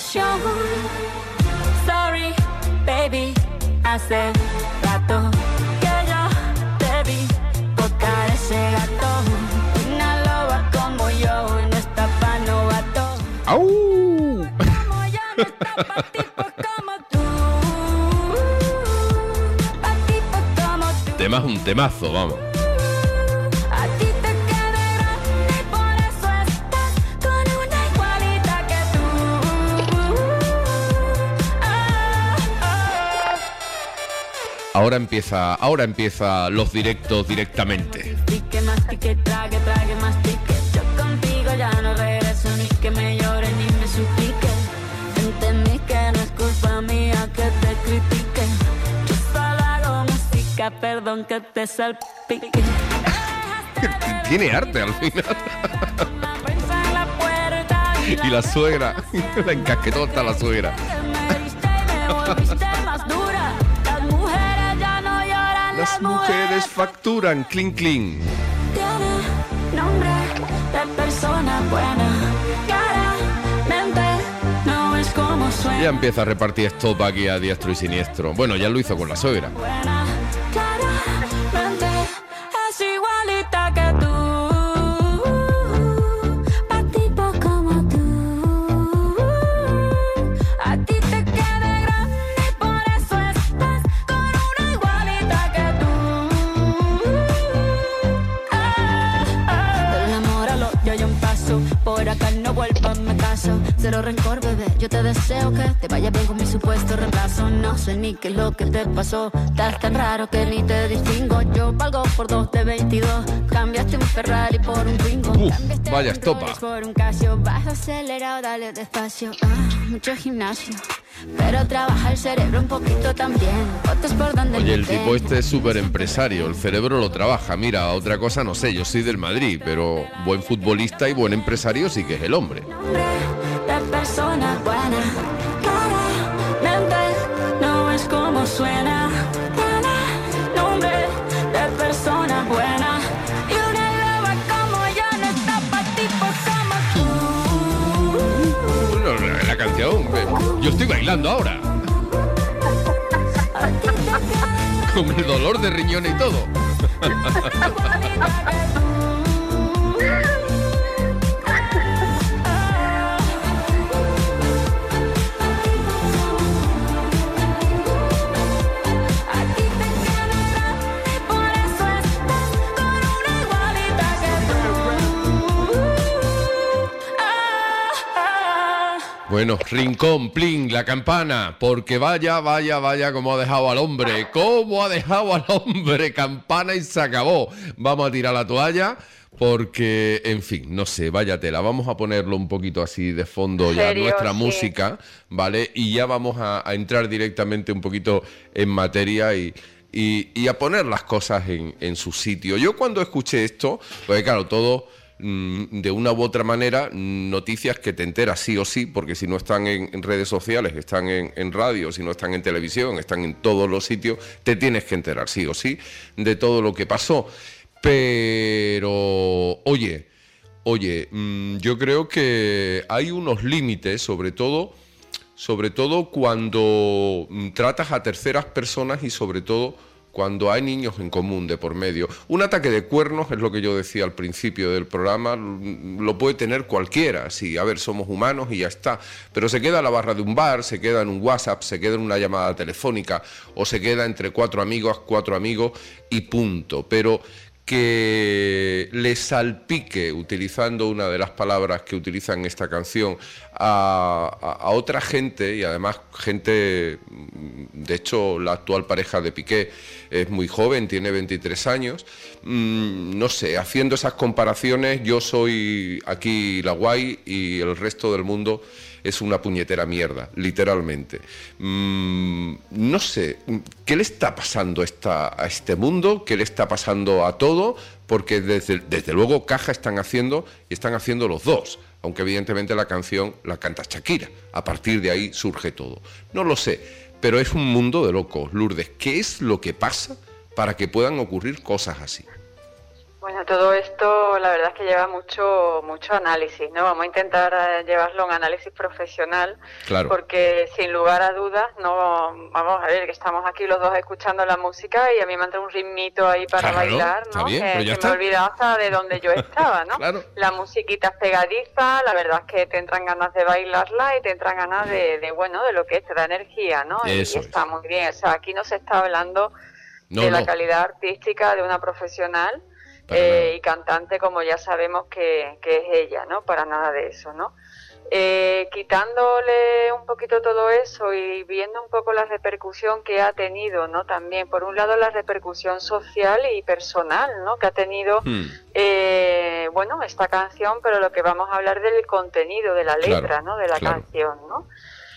pasión. Sorry, baby, hace rato que yo te vi tocar ese gato. Una loba como yo no está pa' novato. ¡Au! Como yo no está pa' tipos como tú. Pa' tipos como tú. Tema es un temazo, vamos. A ti te queda grande y por eso estás con una igualita que tú. Ahora empieza los directos directamente. Mastique, mastique, trague, trague, mastique. Yo contigo ya no regreso, ni que me llore ni me suplique. Entendí que no es culpa mía que te critique. Yo solo hago música, perdón que te salpique. Tiene arte al final. Y la suegra, la encasquetó hasta la suegra. Las mujeres facturan, clink, clink. Tiene nombre de persona buena. Claramente no es como suena. Ya empieza a repartir stop aquí a diestro y siniestro. Bueno, ya lo hizo con la suegra. Buena, claramente es igualita que tú. Pa' tipo como tú. A ti te queda grande y por eso estás con una igualita que tú. Del amor al odio hay un paso. Por acá no vuelvas, me caso. Cero rencor, bebé, yo te deseo que te vaya bien con mi supuesto reemplazo. No sé ni qué es lo que te pasó. Estás tan raro que ni te distingo. Yo valgo por 2 de 22. Cambiaste un Ferrari por un Twingo. Cambiaste vaya un estopa. Rolex por un Casio. Vas acelerado, dale despacio. Mucho gimnasio, pero trabaja el cerebro un poquito también. Fotos por donde Oye, me el ven. tipo este es súper empresario, el cerebro lo trabaja. Mira, otra cosa no sé, yo soy del Madrid, pero buen futbolista y buen empresario sí que es el hombre. Nombre de persona buena. Claramente no es como suena. Tiene nombre de persona buena. Y una loba como yo no está pa' tipos como tú. La canción, yo estoy bailando ahora, A ti te queda con el dolor de riñones y todo. igualita que tú. A ti te queda grande y por eso estás con una igualita que tú. Bueno, rincón, plin, la campana, porque vaya, cómo ha dejado al hombre, campana y se acabó. Vamos a tirar la toalla, porque, en fin, no sé, vaya tela, vamos a ponerlo un poquito así de fondo ya, Serio, nuestra sí. música, ¿vale? Y ya vamos a entrar directamente un poquito en materia y a poner las cosas en su sitio. Yo cuando escuché esto, pues claro, todo de una u otra manera, noticias que te enteras sí o sí, porque si no están en redes sociales, están en radio, si no están en televisión, están en todos los sitios, te tienes que enterar sí o sí de todo lo que pasó. Pero, oye, yo creo que hay unos límites, sobre todo cuando tratas a terceras personas y sobre todo cuando hay niños en común de por medio. Un ataque de cuernos, es lo que yo decía al principio del programa, lo puede tener cualquiera. Sí, a ver, somos humanos y ya está. Pero se queda en la barra de un bar, se queda en un WhatsApp, se queda en una llamada telefónica o se queda entre cuatro amigos y punto. Pero que le salpique, utilizando una de las palabras que utiliza en esta canción, a otra gente, y además gente, de hecho la actual pareja de Piqué es muy joven, tiene 23 años, no sé, haciendo esas comparaciones, yo soy aquí la guay y el resto del mundo es una puñetera mierda, literalmente. No sé, ¿qué le está pasando a este mundo? ¿Qué le está pasando a todo? Porque desde luego caja están haciendo los dos, aunque evidentemente la canción la canta Shakira. A partir de ahí surge todo. No lo sé, pero es un mundo de locos. Lourdes, ¿qué es lo que pasa para que puedan ocurrir cosas así? Bueno, todo esto la verdad es que lleva mucho análisis, ¿no? Vamos a intentar llevarlo a un análisis profesional, Claro. porque sin lugar a dudas, no, vamos a ver, que estamos aquí los dos escuchando la música y a mí me entra un ritmito ahí para Claro, bailar, está ¿no? bien, pero ya que está. me he olvidado hasta de donde yo estaba, ¿no? Claro. La musiquita es pegadiza, la verdad es que te entran ganas de bailarla y te entran ganas de bueno, de lo que es, te da energía, ¿no? Eso y está es. muy bien, o sea, aquí no se está hablando No, de la no, calidad artística de una profesional para nada. y cantante, como ya sabemos que es ella, ¿no? Para nada de eso, ¿no? Quitándole un poquito todo eso y viendo un poco la repercusión que ha tenido, ¿no? También, por un lado, la repercusión social y personal, ¿no? Que ha tenido, bueno, esta canción, pero lo que vamos a hablar del contenido de la letra, Claro, ¿no? De la claro. canción, ¿no?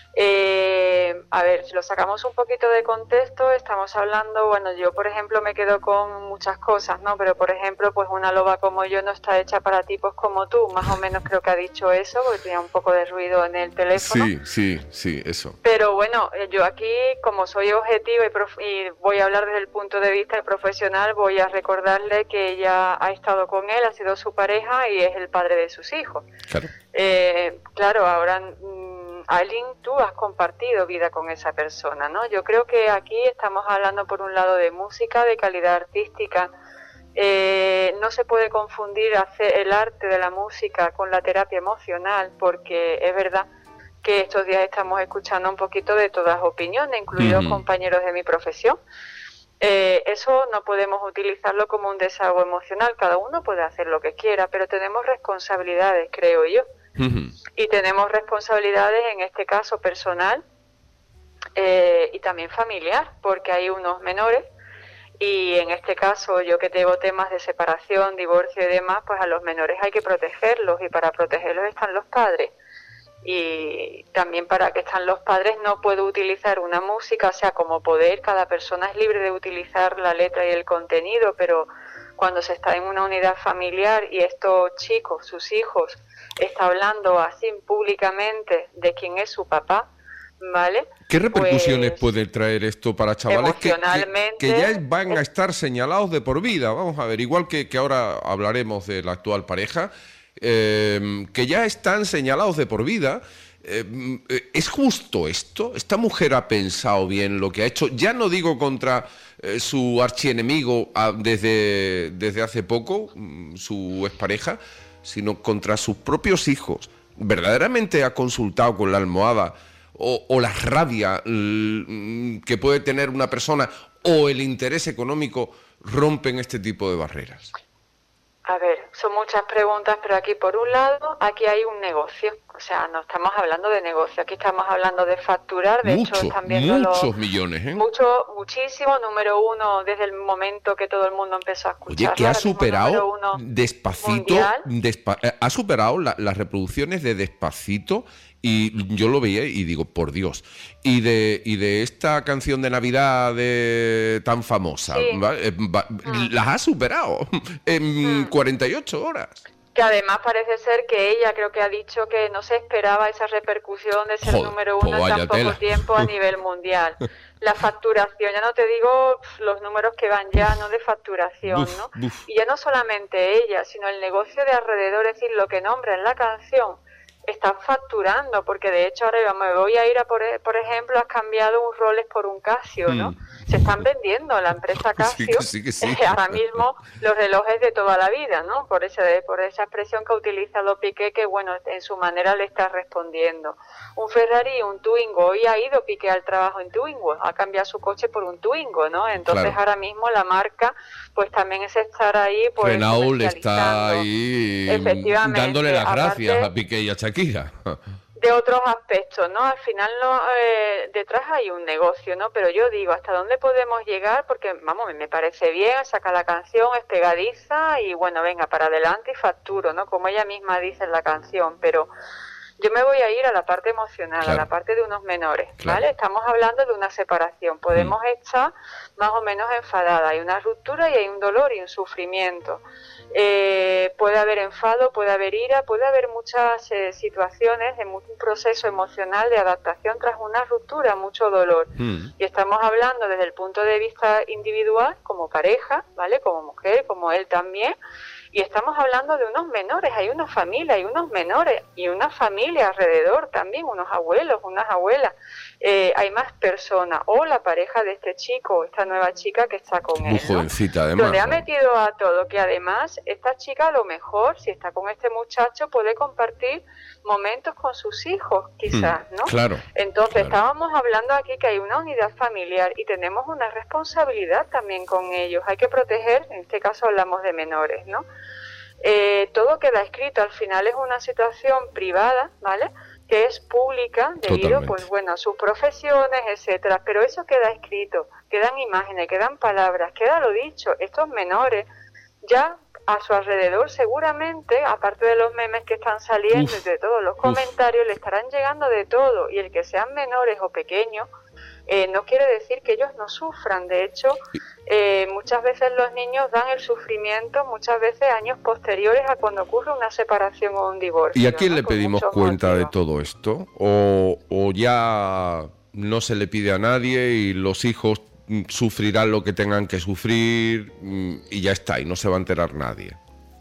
A ver, si lo sacamos un poquito de contexto, estamos hablando, bueno, yo por ejemplo me quedo con muchas cosas, ¿no? Pero por ejemplo, pues una loba como yo no está hecha para tipos como tú, más o menos creo que ha dicho eso, porque tenía un poco de ruido en el teléfono. Sí, eso. Pero bueno, yo aquí, como soy objetiva y voy a hablar desde el punto de vista profesional, voy a recordarle que ella ha estado con él, ha sido su pareja y es el padre de sus hijos. Claro. Claro, ahora, Ailín, tú has compartido vida con esa persona, ¿no? Yo creo que aquí estamos hablando por un lado de música, de calidad artística. No se puede confundir hacer el arte de la música con la terapia emocional, porque es verdad que estos días estamos escuchando un poquito de todas opiniones, incluidos compañeros de mi profesión. Eso no podemos utilizarlo como un desahogo emocional, cada uno puede hacer lo que quiera, pero tenemos responsabilidades, creo yo. Y tenemos responsabilidades, en este caso personal y también familiar, porque hay unos menores y en este caso yo que tengo temas de separación, divorcio y demás, pues a los menores hay que protegerlos y para protegerlos están los padres. Y también para que están los padres no puedo utilizar una música, o sea, como poder, cada persona es libre de utilizar la letra y el contenido, pero cuando se está en una unidad familiar y estos chicos, sus hijos, está hablando así públicamente de quién es su papá, ¿vale? ¿Qué repercusiones Pues, puede traer esto para chavales que ya van a estar señalados de por vida? Vamos a ver, igual que ahora hablaremos de la actual pareja, que ya están señalados de por vida. ¿Es justo esto? ¿Esta mujer ha pensado bien lo que ha hecho? Ya no digo contra su archienemigo desde hace poco, su expareja, sino contra sus propios hijos. ¿Verdaderamente ha consultado con la almohada o la rabia que puede tener una persona o el interés económico rompen este tipo de barreras? A ver, son muchas preguntas, pero aquí por un lado, aquí hay un negocio, o sea, no estamos hablando de negocio, aquí estamos hablando de facturar, de hecho están viendo muchos millones, ¿eh? Muchísimo, número uno desde el momento que todo el mundo empezó a escuchar. Oye, que ha superado Despacito, ha superado las reproducciones de Despacito. Y yo lo veía y digo, por Dios. Y de esta canción de Navidad tan famosa, sí. Las ha superado en 48 horas. Que además parece ser que ella creo que ha dicho que no se esperaba esa repercusión de ser número uno en tan poco tiempo a nivel mundial. La facturación, ya no te digo los números que van ya, no de facturación, ¿no? Y ya no solamente ella, sino el negocio de alrededor, es decir, lo que nombra en la canción, están facturando, porque de hecho ahora me voy a ir a por ejemplo, has cambiado un Rolex por un Casio, ¿no? Se están vendiendo la empresa Casio, sí. ahora mismo los relojes de toda la vida, ¿no? Por esa expresión que ha utilizado Piqué, que bueno, en su manera le está respondiendo. Un Ferrari y un Twingo, hoy ha ido Piqué al trabajo en Twingo, ha cambiado su coche por un Twingo, ¿no? Entonces claro, ahora mismo la marca, pues también es estar ahí, pues Renault está ahí dándole las gracias a Piqué y a Shakira. De otros aspectos, ¿no? Al final detrás hay un negocio, ¿no? Pero yo digo, ¿hasta dónde podemos llegar? Porque, vamos, me parece bien, saca la canción, es pegadiza y bueno, venga, para adelante y facturo, ¿no? Como ella misma dice en la canción, pero yo me voy a ir a la parte emocional, claro, a la parte de unos menores, ¿vale? Claro. Estamos hablando de una separación, podemos estar más o menos enfadadas, hay una ruptura y hay un dolor y un sufrimiento. puede haber enfado, puede haber ira, puede haber muchas situaciones de un proceso emocional de adaptación tras una ruptura, mucho dolor. Y estamos hablando desde el punto de vista individual, como pareja, ¿vale? Como mujer, como él también. Y estamos hablando de unos menores, hay una familia, hay unos menores y una familia alrededor también, unos abuelos, unas abuelas, hay más personas, o la pareja de este chico, o esta nueva chica que está con él, muy jovencita además, donde ha ¿no? metido a todo, que además esta chica a lo mejor, si está con este muchacho, puede compartir momentos con sus hijos, quizás, ¿no? Claro. Entonces, claro. Estábamos hablando aquí que hay una unidad familiar y tenemos una responsabilidad también con ellos. Hay que proteger, en este caso hablamos de menores, ¿no? Todo queda escrito, al final es una situación privada, ¿vale?, que es pública debido, Totalmente. pues bueno, a sus profesiones, etcétera, pero eso queda escrito, quedan imágenes, quedan palabras, queda lo dicho. Estos menores ya a su alrededor seguramente, aparte de los memes que están saliendo y de todos los comentarios, le estarán llegando de todo, y el que sean menores o pequeños no quiere decir que ellos no sufran. De hecho, muchas veces los niños dan el sufrimiento, muchas veces años posteriores a cuando ocurre una separación o un divorcio. ¿Y a quién ¿no? le Por pedimos muchos cuenta de motivos. todo esto? ¿O ya no se le pide a nadie y los hijos sufrirán lo que tengan que sufrir y ya está, y no se va a enterar nadie?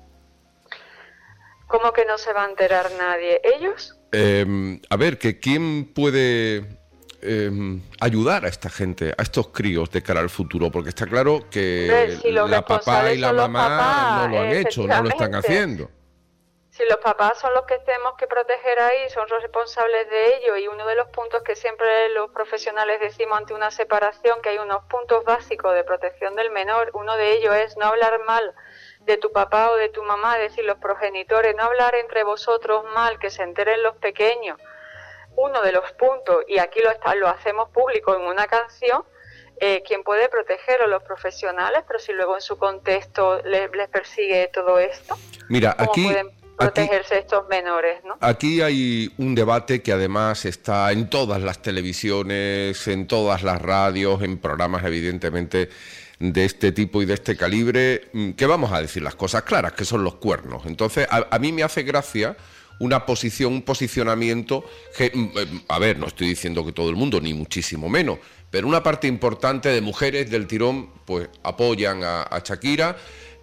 ¿Cómo que no se va a enterar nadie? ¿Ellos? A ver, que quién puede ayudar a esta gente, a estos críos de cara al futuro, porque está claro que Hombre, si los la papá y responsables la son los mamá papás, no lo han hecho, no lo están efectivamente. haciendo. Si los papás son los que tenemos que proteger ahí, son los responsables de ello, y uno de los puntos que siempre los profesionales decimos ante una separación, que hay unos puntos básicos de protección del menor, uno de ellos es no hablar mal de tu papá o de tu mamá, es decir, los progenitores, no hablar entre vosotros mal, que se enteren los pequeños. Uno de los puntos, y aquí lo hacemos público en una canción, quien puede protegerlo, los profesionales, pero si luego en su contexto les persigue todo esto, Mira, ¿cómo aquí pueden protegerse estos menores, ¿no? Aquí hay un debate que además está en todas las televisiones, en todas las radios, en programas evidentemente de este tipo y de este calibre, que vamos a decir las cosas claras, que son los cuernos. Entonces, a mí me hace gracia una posición, un posicionamiento que, a ver, no estoy diciendo que todo el mundo, ni muchísimo menos, pero una parte importante de mujeres del tirón, pues apoyan a Shakira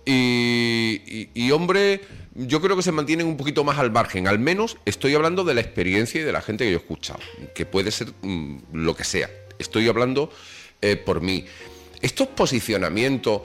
y hombre, yo creo que se mantienen un poquito más al margen. Al menos estoy hablando de la experiencia y de la gente que yo he escuchado, que puede ser lo que sea. Estoy hablando por mí. Estos posicionamientos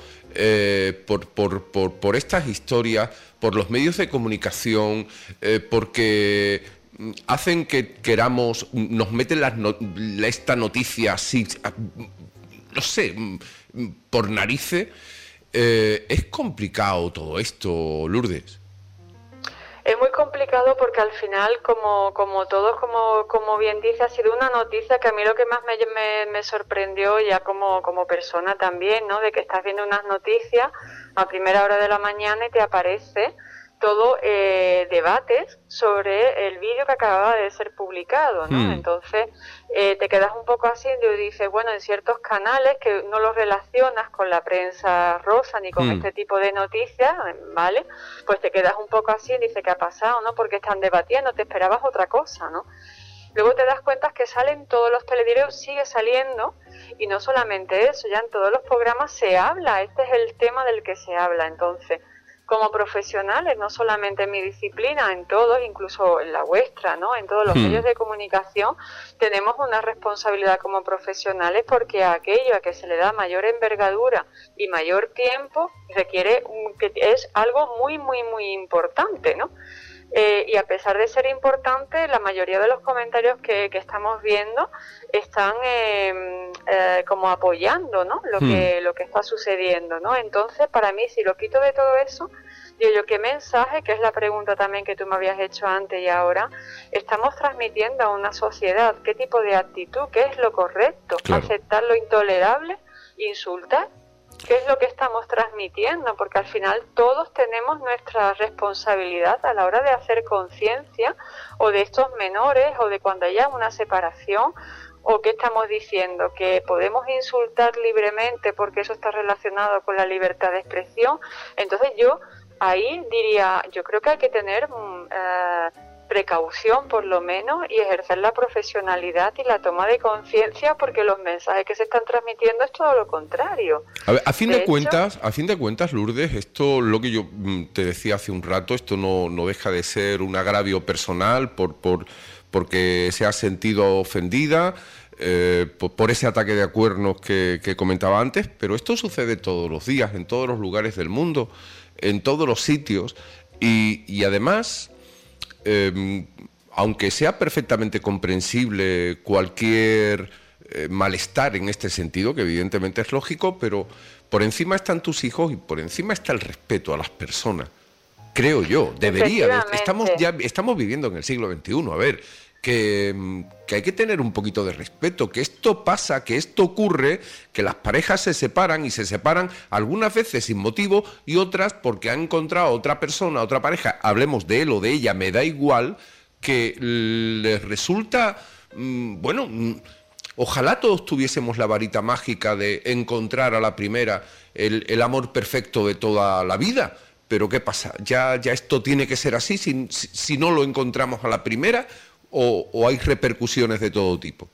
por estas historias, por los medios de comunicación, porque hacen que queramos, nos meten esta noticia así, no sé, por narices. Es complicado todo esto, Lourdes. Es muy complicado porque al final, como todos, como bien dice, ha sido una noticia que a mí lo que más me sorprendió ya como persona también, ¿no? De que estás viendo unas noticias a primera hora de la mañana y te aparece todo debates sobre el vídeo que acababa de ser publicado, ¿no? Entonces te quedas un poco así y dices, bueno, en ciertos canales que no los relacionas con la prensa rosa ni con este tipo de noticias, ¿vale? Pues te quedas un poco así y dices, ¿qué ha pasado, no? Porque están debatiendo, te esperabas otra cosa, ¿no? Luego te das cuenta que salen todos los telediarios, sigue saliendo, y no solamente eso, ya en todos los programas se habla, este es el tema del que se habla. Entonces, como profesionales, no solamente en mi disciplina, en todos, incluso en la vuestra, ¿no? En todos los medios de comunicación, tenemos una responsabilidad como profesionales, porque a aquello a que se le da mayor envergadura y mayor tiempo requiere que es algo muy, muy, muy importante, ¿no? Y a pesar de ser importante, la mayoría de los comentarios que estamos viendo están como apoyando, ¿no? Lo que está sucediendo, ¿no? Entonces, para mí, si lo quito de todo eso, digo yo, ¿qué mensaje, que es la pregunta también que tú me habías hecho antes y ahora, estamos transmitiendo a una sociedad? ¿Qué tipo de actitud? ¿Qué es lo correcto? Claro. ¿Aceptar lo intolerable? ¿Insultar? ¿Qué es lo que estamos transmitiendo? Porque al final todos tenemos nuestra responsabilidad a la hora de hacer conciencia, o de estos menores, o de cuando haya una separación, o qué estamos diciendo, que podemos insultar libremente porque eso está relacionado con la libertad de expresión. Entonces yo ahí diría, yo creo que hay que tener precaución por lo menos y ejercer la profesionalidad y la toma de conciencia, porque los mensajes que se están transmitiendo es todo lo contrario. A ver, a fin de cuentas, Lourdes, esto, lo que yo te decía hace un rato, esto no deja de ser un agravio personal porque se ha sentido ofendida por ese ataque de cuernos que comentaba antes, pero esto sucede todos los días, en todos los lugares del mundo, en todos los sitios, y además, aunque sea perfectamente comprensible cualquier malestar en este sentido, que evidentemente es lógico, pero por encima están tus hijos y por encima está el respeto a las personas, creo yo, debería. Estamos viviendo en el siglo XXI, a ver, que hay que tener un poquito de respeto, que esto pasa, que esto ocurre, que las parejas se separan y se separan algunas veces sin motivo y otras porque han encontrado otra persona, otra pareja, hablemos de él o de ella, me da igual, que les resulta, ojalá todos tuviésemos la varita mágica de encontrar a la primera el amor perfecto de toda la vida. Pero ¿qué pasa? ¿Ya esto tiene que ser así si no lo encontramos a la primera? ¿O hay repercusiones de todo tipo?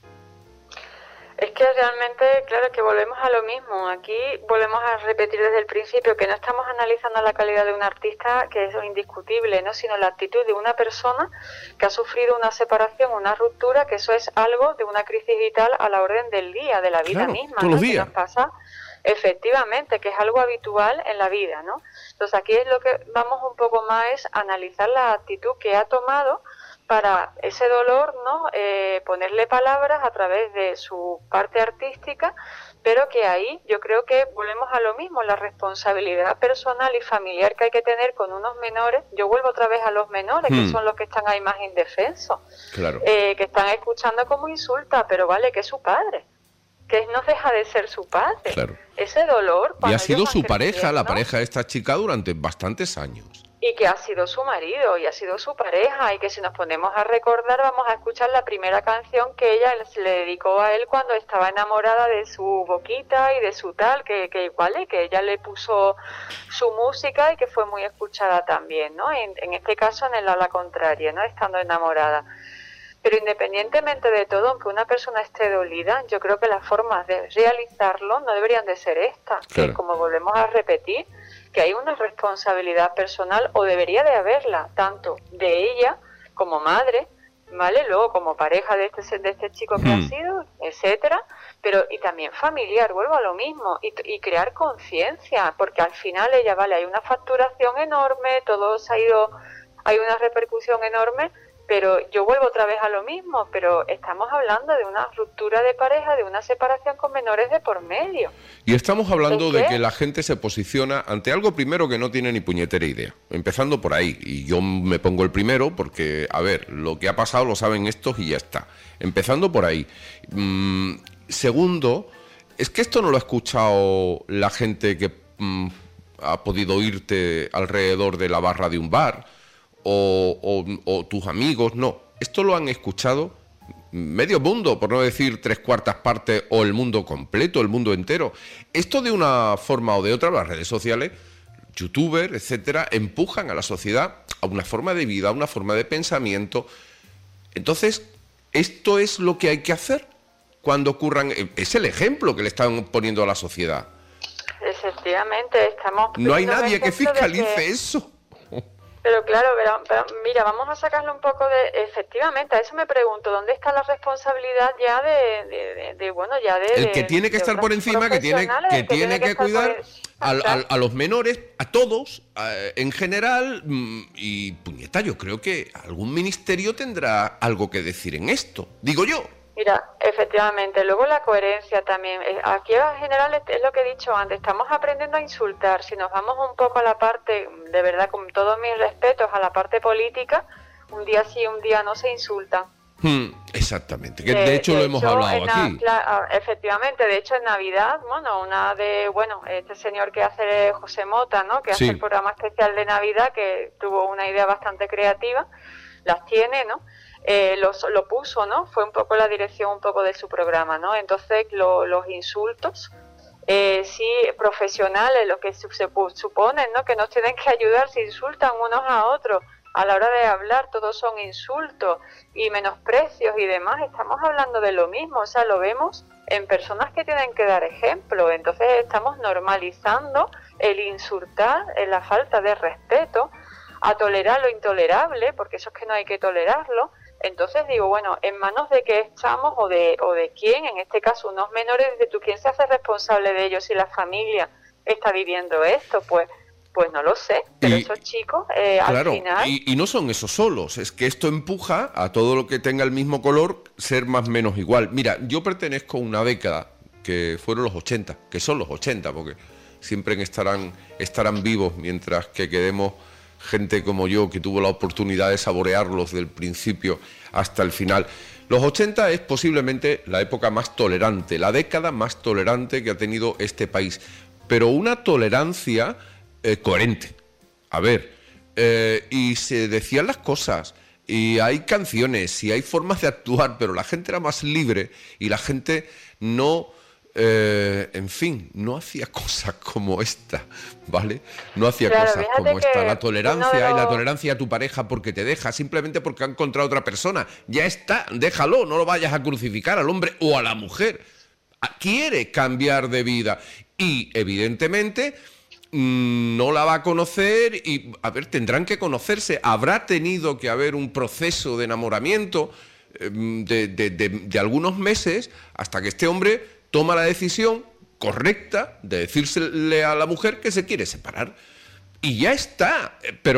Es que realmente, claro, que volvemos a lo mismo. Aquí volvemos a repetir desde el principio que no estamos analizando la calidad de un artista, que es indiscutible, ¿no? Sino la actitud de una persona que ha sufrido una separación, una ruptura, que eso es algo de una crisis vital a la orden del día, de la vida misma, todos los días. Que nos pasa, efectivamente, que es algo habitual en la vida, ¿no? Entonces aquí es lo que vamos un poco más es analizar la actitud que ha tomado para ese dolor, ¿no? Ponerle palabras a través de su parte artística, pero que ahí yo creo que volvemos a lo mismo, la responsabilidad personal y familiar que hay que tener con unos menores. Yo vuelvo otra vez a los menores, que son los que están ahí más indefensos, claro. Que están escuchando como insulta, pero vale, que es su padre, que no deja de ser su padre. Claro. Ese dolor... Y ha sido su pareja, la pareja de esta chica durante bastantes años. Y que ha sido su marido y ha sido su pareja, y que si nos ponemos a recordar vamos a escuchar la primera canción que ella le dedicó a él cuando estaba enamorada de su boquita y de su tal, que ella le puso su música y que fue muy escuchada también, ¿no? En este caso en el ala contraria, ¿no? Estando enamorada. Pero independientemente de todo, aunque una persona esté dolida, yo creo que las formas de realizarlo no deberían de ser estas, claro. Que como volvemos a repetir, que hay una responsabilidad personal, o debería de haberla, tanto de ella como madre, ¿vale? Luego como pareja de este chico que ha sido, etcétera, pero y también familiar, vuelvo a lo mismo, y crear conciencia, porque al final ella, vale, hay una facturación enorme, todo se ha ido, hay una repercusión enorme, pero yo vuelvo otra vez a lo mismo, pero estamos hablando de una ruptura de pareja, de una separación con menores de por medio. Y estamos hablando de que la gente se posiciona ante algo primero que no tiene ni puñetera idea, empezando por ahí, y yo me pongo el primero porque, a ver, lo que ha pasado lo saben estos y ya está, empezando por ahí. Segundo, es que esto no lo ha escuchado la gente que ha podido oírte alrededor de la barra de un bar, o tus amigos, no. Esto lo han escuchado medio mundo, por no decir 3/4 partes, o el mundo completo, el mundo entero. Esto de una forma o de otra, las redes sociales, youtubers, etcétera, empujan a la sociedad a una forma de vida, a una forma de pensamiento. Entonces, esto es lo que hay que hacer cuando ocurran... Es el ejemplo que le están poniendo a la sociedad. Efectivamente, estamos... No hay nadie que fiscalice eso. Pero claro, pero mira, vamos a sacarlo un poco de... Efectivamente, a eso me pregunto, ¿dónde está la responsabilidad ya El que tiene que estar por encima, que tiene que cuidar a los menores, a todos, en general, y puñeta, yo creo que algún ministerio tendrá algo que decir en esto, digo yo. Mira, efectivamente, luego la coherencia también. Aquí en general es lo que he dicho antes, estamos aprendiendo a insultar. Si nos vamos un poco a la parte, de verdad, con todos mis respetos, a la parte política, un día sí, un día no se insultan. Exactamente, que de hecho lo hemos hablado aquí. Efectivamente, de hecho en Navidad, este señor que hace José Mota, ¿no? Que hace el programa especial de Navidad, que tuvo una idea bastante creativa, las tiene, ¿no? Lo puso, ¿no? Fue un poco la dirección un poco de su programa, ¿no? Entonces los insultos sí, profesionales, lo que suponen, ¿no? Que nos tienen que ayudar, se insultan unos a otros. A la hora de hablar, todos son insultos y menosprecios y demás. Estamos hablando de lo mismo, o sea, lo vemos en personas que tienen que dar ejemplo. Entonces estamos normalizando el insultar, la falta de respeto, a tolerar lo intolerable, porque eso es que no hay que tolerarlo. Entonces digo, bueno, ¿en manos de qué estamos o de quién? En este caso, unos menores, ¿de tú quién se hace responsable de ellos si la familia está viviendo esto? Pues no lo sé, pero esos chicos claro, al final... y no son esos solos, es que esto empuja a todo lo que tenga el mismo color ser más o menos igual. Mira, yo pertenezco a una década que fueron los 80, que son los 80, porque siempre estarán vivos mientras que quedemos gente como yo que tuvo la oportunidad de saborearlos del principio hasta el final. Los 80 es posiblemente la época más tolerante, la década más tolerante que ha tenido este país, pero una tolerancia coherente. A ver, y se decían las cosas, y hay canciones, y hay formas de actuar, pero la gente era más libre y la gente no... en fin, no hacía cosas como esta, ¿vale? No hacía cosas como esta. La tolerancia y la tolerancia a tu pareja porque te deja, simplemente porque ha encontrado otra persona. Ya está, déjalo, no lo vayas a crucificar al hombre o a la mujer. Quiere cambiar de vida y, evidentemente, no la va a conocer y, a ver, tendrán que conocerse. Habrá tenido que haber un proceso de enamoramiento de algunos meses hasta que este hombre toma la decisión correcta de decírsele a la mujer que se quiere separar. Y ya está. Pero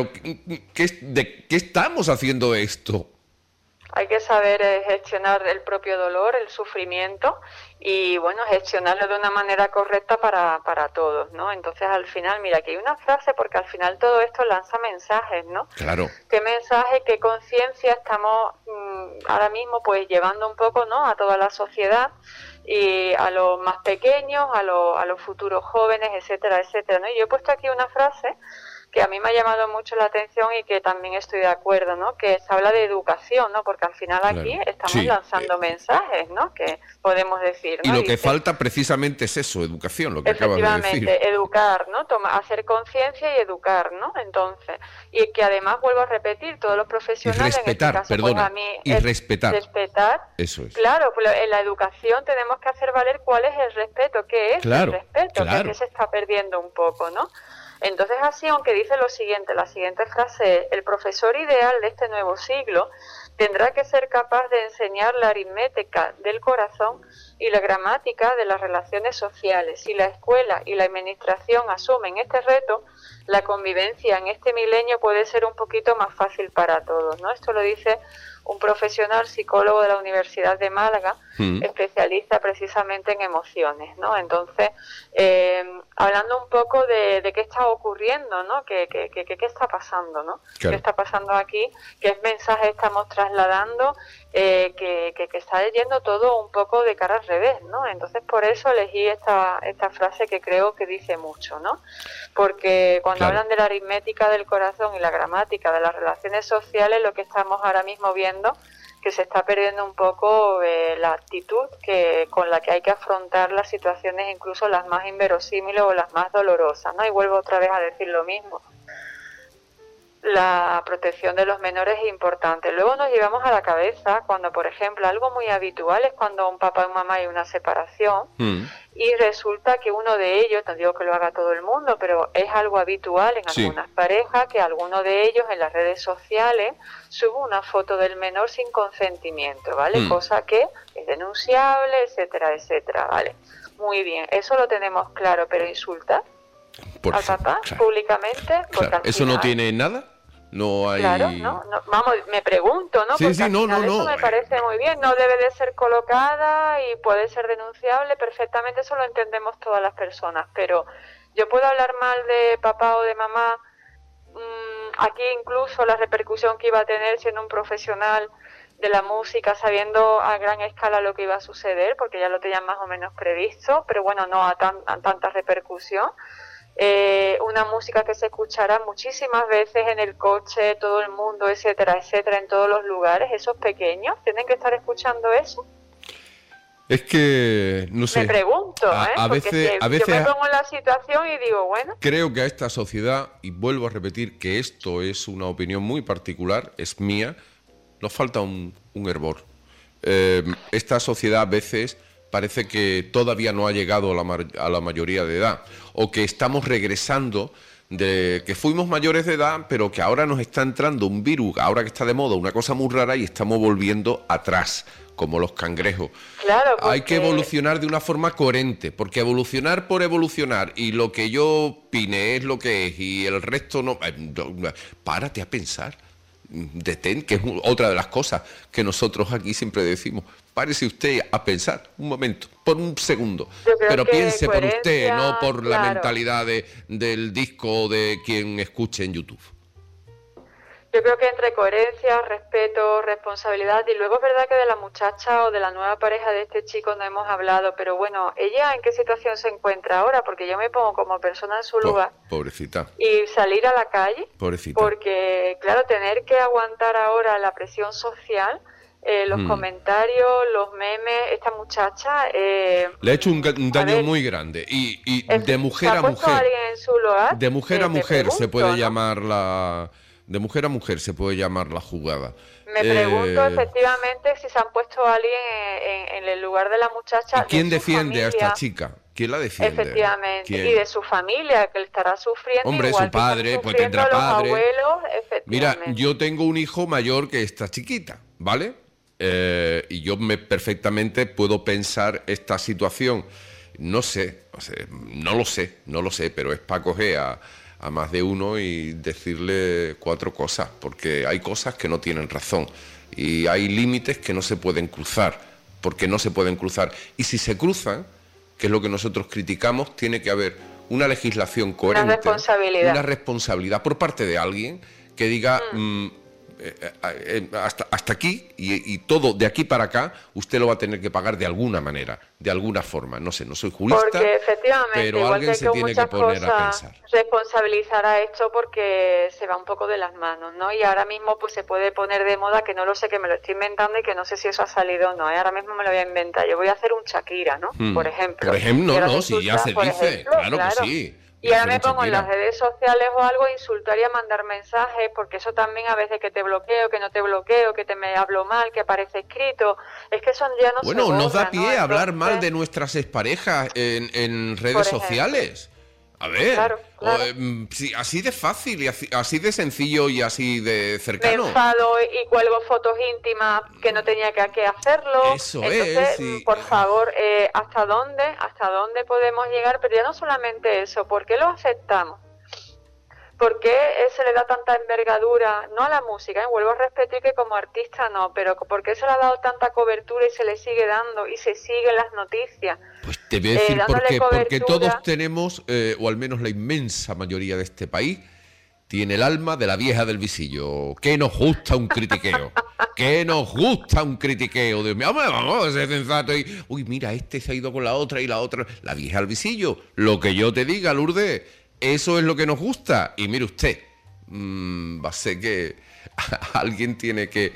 ¿de qué estamos haciendo esto? Hay que saber gestionar el propio dolor, el sufrimiento y, bueno, gestionarlo de una manera correcta para todos, ¿no? Entonces, al final, mira, aquí hay una frase, porque al final todo esto lanza mensajes, ¿no? Claro. ¿Qué mensaje, qué conciencia estamos ahora mismo, pues, llevando un poco, ¿no?, a toda la sociedad y a los más pequeños, a los futuros jóvenes, etcétera, etcétera, ¿no? Y yo he puesto aquí una frase que a mí me ha llamado mucho la atención y que también estoy de acuerdo, ¿no? Que se habla de educación, ¿no? Porque al final aquí estamos lanzando mensajes, ¿no? Que podemos decir, ¿no? Y lo que falta precisamente es eso, educación, lo que acabas de decir. Efectivamente, educar, ¿no? Hacer conciencia y educar, ¿no? Entonces, y que además, vuelvo a repetir, todos los profesionales... Y respetar, en este caso, perdona, pues a mí, y respetar. Respetar. Eso es. Claro, pues en la educación tenemos que hacer valer cuál es el respeto, qué es el respeto, que se está perdiendo un poco, ¿no? Entonces, así, aunque dice lo siguiente, la siguiente frase es: el profesor ideal de este nuevo siglo tendrá que ser capaz de enseñar la aritmética del corazón y la gramática de las relaciones sociales. Si la escuela y la administración asumen este reto, la convivencia en este milenio puede ser un poquito más fácil para todos, ¿no? Esto lo dice un profesional psicólogo de la Universidad de Málaga, especialista precisamente en emociones, ¿no? Entonces, hablando un poco de qué está ocurriendo, ¿no? ¿Qué está pasando, ¿no? Claro. ¿Qué está pasando aquí? ¿Qué mensaje estamos trasladando? Que está yendo todo un poco de cara al revés, ¿no? Entonces, por eso elegí esta frase que creo que dice mucho, ¿no? Porque cuando hablan de la aritmética del corazón y la gramática de las relaciones sociales, lo que estamos ahora mismo viendo que se está perdiendo un poco la actitud con la que hay que afrontar las situaciones, incluso las más inverosímiles o las más dolorosas, ¿no? Y vuelvo otra vez a decir lo mismo. La protección de los menores es importante. Luego nos llevamos a la cabeza cuando, por ejemplo, algo muy habitual es cuando un papá y mamá hay una separación y resulta que uno de ellos, no digo que lo haga todo el mundo, pero es algo habitual en algunas parejas que alguno de ellos en las redes sociales sube una foto del menor sin consentimiento, ¿vale? Cosa que es denunciable, etcétera, etcétera, ¿vale? Muy bien, eso lo tenemos claro, pero insultar al papá públicamente, porque ¿eso no tiene nada? No hay... Claro, no, vamos, me pregunto, ¿no? Porque al final eso me parece muy bien, no debe de ser colocada y puede ser denunciable perfectamente, eso lo entendemos todas las personas, pero yo puedo hablar mal de papá o de mamá, aquí incluso la repercusión que iba a tener siendo un profesional de la música, sabiendo a gran escala lo que iba a suceder, porque ya lo tenían más o menos previsto, pero bueno, no a tanta repercusión. Una música que se escuchará muchísimas veces en el coche, todo el mundo, etcétera, etcétera, en todos los lugares. Esos pequeños tienen que estar escuchando eso. Es que, no sé. Me pregunto, A porque veces, si a veces yo me pongo en la situación y digo, bueno, creo que a esta sociedad, y vuelvo a repetir que esto es una opinión muy particular, es mía, nos falta un hervor. Esta sociedad a veces parece que todavía no ha llegado a la mayoría de edad, o que estamos regresando de que fuimos mayores de edad, pero que ahora nos está entrando un virus, ahora que está de moda, una cosa muy rara, y estamos volviendo atrás, como los cangrejos. claro, Hay que porque- evolucionar de una forma coherente, porque evolucionar por evolucionar y lo que yo opine es lo que es y el resto no... Párate a pensar, detén, que es otra de las cosas que nosotros aquí siempre decimos. Párese usted a pensar un momento, por un segundo, Yo creo pero que piense por usted, coherencia, no por la claro. mentalidad del disco de quien escuche en YouTube. Yo creo que entre coherencia, respeto, responsabilidad, y luego es verdad que de la muchacha o de la nueva pareja de este chico no hemos hablado, pero bueno, ¿ella en qué situación se encuentra ahora? Porque yo me pongo como persona en su lugar Pobrecita, y salir a la calle, pobrecita. porque claro, tener que aguantar ahora la presión social, los comentarios, los memes, esta muchacha... Le ha hecho un a daño ver, muy grande y es- de mujer ¿se a ha puesto mujer. alguien en su lugar? De mujer a Me mujer se pregunto, puede ¿no? llamar la... De mujer a mujer se puede llamar la jugada. Me pregunto Eh, efectivamente si se han puesto a alguien en el lugar de la muchacha. ¿Y quién de su defiende a esta familia, chica? ¿Quién la defiende? Efectivamente. ¿Quién? Y de su familia, que le estará sufriendo. Hombre, igual su que están padre, pues sufriendo tendrá los padre. abuelos, Mira, efectivamente. yo tengo un hijo mayor que esta chiquita, ¿vale? Y yo perfectamente puedo pensar esta situación. No sé, o sea, no lo sé, pero es para coger a más de uno y decirle 4 cosas, porque hay cosas que no tienen razón y hay límites que no se pueden cruzar, porque no se pueden cruzar. Y si se cruzan, que es lo que nosotros criticamos, tiene que haber una legislación coherente, responsabilidad. una responsabilidad por parte de alguien que diga hasta aquí y todo de aquí para acá usted lo va a tener que pagar de alguna manera, de alguna forma. No sé, no soy jurista, Porque efectivamente, pero igual alguien que se con tiene que muchas poner a cosas, pensar. responsabilizar a esto porque se va un poco de las manos, ¿no? Y ahora mismo pues se puede poner de moda, que no lo sé, que me lo estoy inventando y que no sé si eso ha salido o no, ¿eh? Ahora mismo me lo voy a inventar. Yo voy a hacer un Shakira, ¿no? Por ejemplo. Por ejemplo, Y ahora no, si ya resulta, se por dice, ejemplo, claro que sí. Y ahora Hacer me un pongo en las Shakira. redes sociales o algo a insultar y a mandar mensajes, porque eso también a veces que te bloqueo, que no te bloqueo, que te me hablo mal, que aparece escrito, es que son ya no se Bueno, nos da borra, pie ¿no? a hablar Entonces, mal de nuestras exparejas en redes Por ejemplo. sociales. A ver, Claro, claro. sí, así de fácil y así de sencillo y así de me cercano. enfado y cuelgo fotos íntimas que no tenía que hacerlo. Eso Entonces, es, y- por favor, ¿hasta dónde podemos llegar? Pero ya no solamente eso, ¿por qué lo aceptamos? ¿Por qué se le da tanta envergadura, no a la música, vuelvo a repetir que como artista no, pero ¿por qué se le ha dado tanta cobertura y se le sigue dando y se siguen las noticias? Pues te voy a decir por dándole qué. Porque cobertura. todos tenemos, o al menos la inmensa mayoría de este país, tiene el alma de la vieja del visillo. Que nos gusta un critiqueo. Que nos gusta un critiqueo. Dios mío, vamos a ser sensato y... Uy, mira, este se ha ido con la otra y la otra. La vieja del visillo. Lo que yo te diga, Lourdes, eso es lo que nos gusta. Y mire usted, va a ser que alguien tiene que...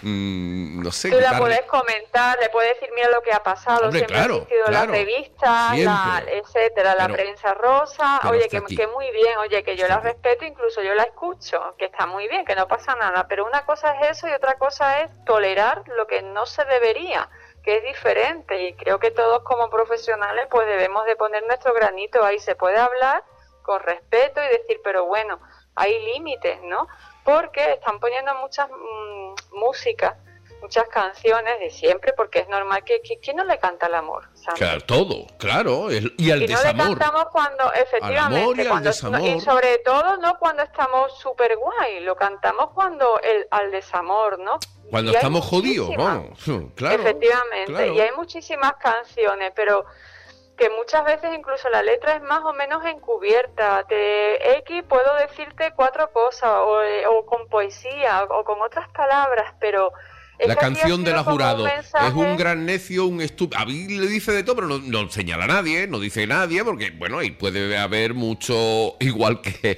no sé, Tú la darle- puedes comentar, le puedes decir, mira lo que ha pasado, Hombre, siempre claro, ha existido claro, las revistas, siempre. etcétera, la Pero- prensa rosa, pero oye, hasta que, aquí. que muy bien, oye, que yo Hasta la aquí. respeto, incluso yo la escucho, que está muy bien, que no pasa nada, pero una cosa es eso y otra cosa es tolerar lo que no se debería, que es diferente, y creo que todos como profesionales pues debemos de poner nuestro granito ahí, se puede hablar con respeto y decir, pero bueno, hay límites, ¿no? Porque están poniendo muchas músicas, muchas canciones de siempre, porque es normal que ¿quién no le canta al amor? ¿sabes? Claro, todo, claro. Y al Y no le desamor. cantamos cuando, efectivamente, amor y al cuando, desamor. y sobre todo no cuando estamos súper guay, lo cantamos cuando al desamor, ¿no? Cuando Y hay estamos jodidos, muchísimas. vamos. Claro. Efectivamente, claro. y hay muchísimas canciones, pero que muchas veces incluso la letra es más o menos encubierta. De X puedo decirte 4 cosas, o con poesía, o con otras palabras, pero... es La que aquí ha canción de sido la como jurado mensaje- es un gran necio, un estúpido. A mí le dice de todo, pero no señala a nadie, no dice nadie, porque, bueno, y puede haber mucho, igual que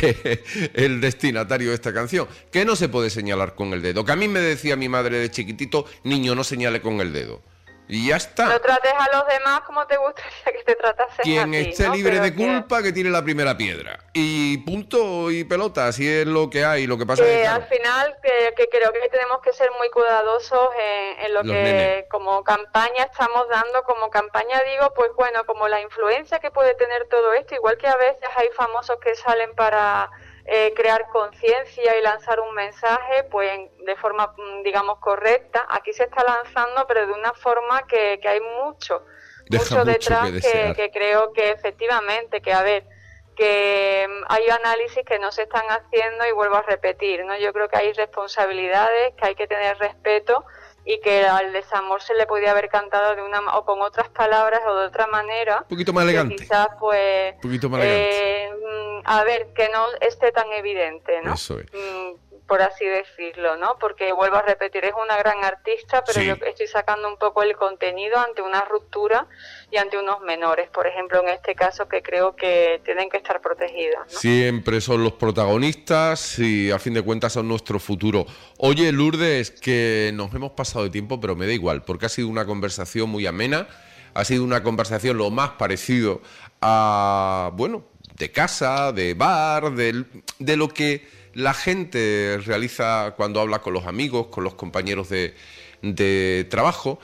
el destinatario de esta canción, que no se puede señalar con el dedo. Que a mí me decía mi madre de chiquitito, niño, no señale con el dedo. Y ya está. No trates a los demás como te gustaría que te tratasen a ti. Quien esté ¿no? libre Pero de culpa, que tire la primera piedra. Y punto y pelota, así es lo que hay. Lo que pasa es que, claro, al final que creo que tenemos que ser muy cuidadosos en lo Los que nenes. como campaña estamos dando. Como campaña digo, pues bueno, como la influencia que puede tener todo esto, igual que a veces hay famosos que salen para crear conciencia y lanzar un mensaje, pues de forma, digamos, correcta. Aquí se está lanzando, pero de una forma que hay mucho detrás, que creo que efectivamente, que a ver, que hay análisis que no se están haciendo y vuelvo a repetir, ¿no? Yo creo que hay responsabilidades, que hay que tener respeto y que al desamor se le podía haber cantado de una o con otras palabras o de otra manera. un poquito más elegante. Quizás, pues, Un poquito más elegante. a ver, que no esté tan evidente, ¿no? Eso es. Por así decirlo, ¿no? Porque vuelvo a repetir, es una gran artista, pero Sí. yo estoy sacando un poco el contenido ante una ruptura y ante unos menores, por ejemplo, en este caso, que creo que tienen que estar protegidos, ¿no? Siempre son los protagonistas y a fin de cuentas son nuestro futuro. Oye, Lourdes, que nos hemos pasado de tiempo, pero me da igual, porque ha sido una conversación muy amena, ha sido una conversación lo más parecido a, bueno, de casa, de bar, de lo que la gente realiza cuando habla con los amigos, con los compañeros de trabajo,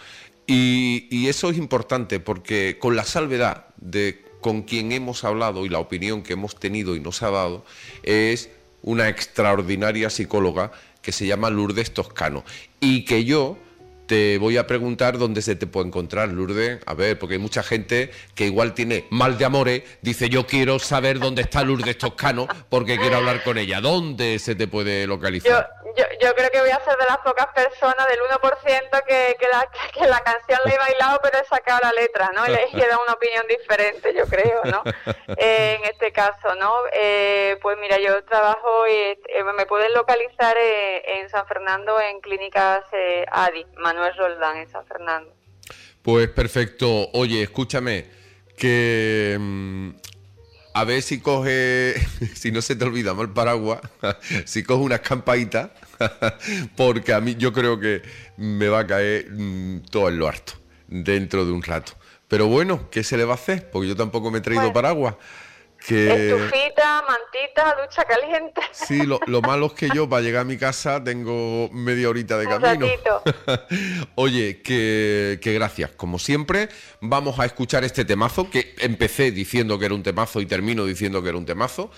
y eso es importante porque con la salvedad de con quien hemos hablado y la opinión que hemos tenido y nos ha dado, es una extraordinaria psicóloga que se llama Lourdes Toscano, y que yo te voy a preguntar dónde se te puede encontrar, Lourdes. A ver, porque hay mucha gente que igual tiene mal de amores, dice yo quiero saber dónde está Lourdes Toscano porque quiero hablar con ella. ¿Dónde se te puede localizar? Yo creo que voy a ser de las pocas personas, del 1% que la canción la he bailado, pero he sacado la letra, ¿no? Y le he dado una opinión diferente, yo creo, ¿no? En este caso, ¿no? Pues mira, yo trabajo y me pueden localizar en San Fernando, en Clínicas ADI, Manuel Roldán, en San Fernando. Pues perfecto. Oye, escúchame, que a ver si coge, si no se te olvidamos el paraguas, si coge unas campaitas, porque a mí yo creo que me va a caer todo en lo harto dentro de un rato. Pero bueno, ¿qué se le va a hacer? Porque yo tampoco me he traído paraguas. Estufita, mantita, ducha caliente. Sí, lo malo es que yo para llegar a mi casa tengo media horita de camino. Oye, que gracias. Como siempre, vamos a escuchar este temazo, que empecé diciendo que era un temazo y termino diciendo que era un temazo.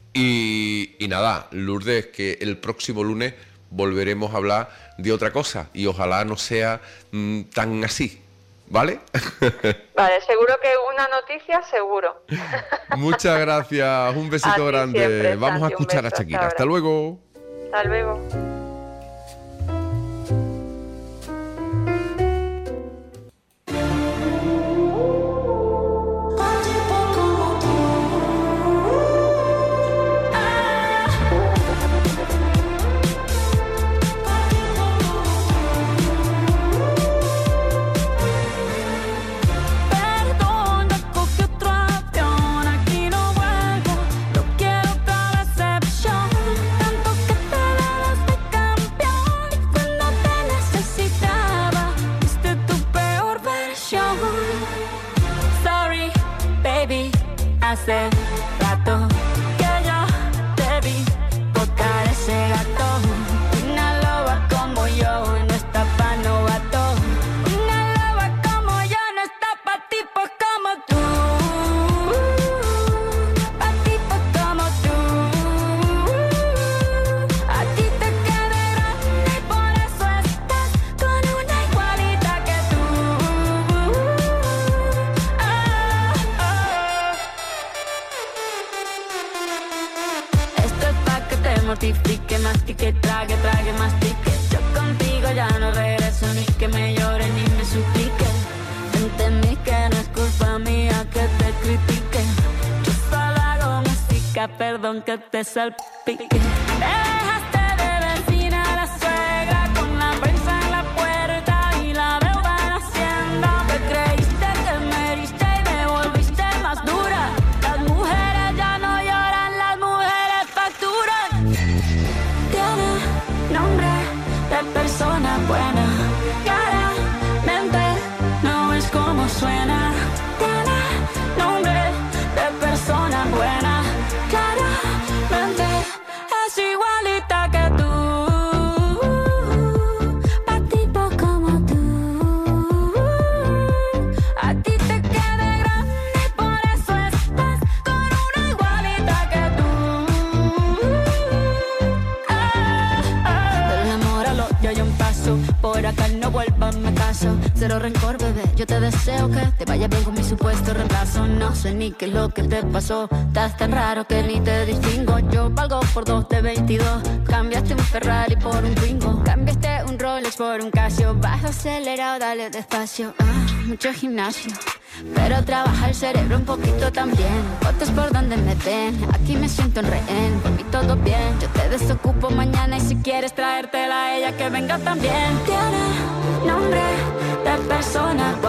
Y nada, Lourdes, que el próximo lunes volveremos a hablar de otra cosa y ojalá no sea tan así. ¿Vale? Vale, seguro que una noticia, seguro. Muchas gracias, un besito grande. Siempre, vamos Santi, a escuchar a Shakira. Hasta luego. Hasta luego. Hace rato que yo te vi tocar ese gato. Una loba como yo no está pa' novato. Una loba como yo no está pa' tipos como tú. Pa' tipos como tú. A ti te queda grande y por eso estás con una igualita que tú. Mortifique, mastique, trague, mastique. Yo contigo ya no regreso, ni que me llore ni me suplique. Entendí que no es culpa mía que te critique. Yo solo hago música, perdón que te salpique. Me dejaste de vecina la suegra con la prensa en la puerta y la deuda en Hacienda. Te creíste que me heriste y me volviste más dura. Las mujeres ya no lloran, las mujeres facturan. Tiene nombre de persona buena, claramente paso. Cero rencor, bebé, yo te deseo que te vaya bien con mi supuesto reemplazo. No sé ni qué es lo que te pasó, estás tan raro que ni te distingo. Yo valgo por 2 de 22, cambiaste un Ferrari por un Twingo, cambiaste un Rolex por un Casio. Vas acelerado, dale despacio. Mucho gimnasio, pero trabaja el cerebro un poquito también. Fotos por donde me ven, aquí me siento en rehén. Por mí todo bien, yo te desocupo mañana. Y si quieres traértela a ella, que venga también. Tiene nombre de persona